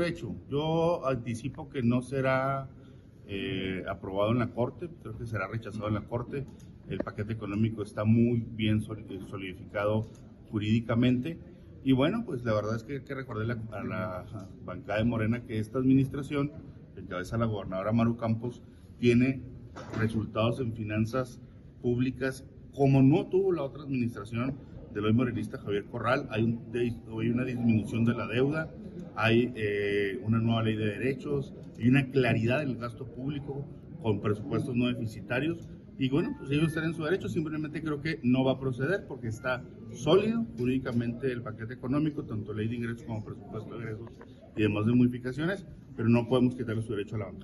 derecho. Yo anticipo que no será aprobado en la Corte, creo que será rechazado en la Corte. El paquete económico está muy bien solidificado jurídicamente. Y bueno, pues la verdad es que hay que recordarle a la bancada de Morena que esta administración, que encabeza la gobernadora Maru Campos, tiene resultados en finanzas públicas como no tuvo la otra administración del hoy morenista Javier Corral. Hay una disminución de la deuda, hay una nueva ley de derechos, hay una claridad en el gasto público con presupuestos no deficitarios. Y bueno, pues ellos están en su derecho, simplemente creo que no va a proceder porque está sólido jurídicamente el paquete económico, tanto ley de ingresos como presupuesto de ingresos y demás de modificaciones, pero no podemos quitarle su derecho a la bancada.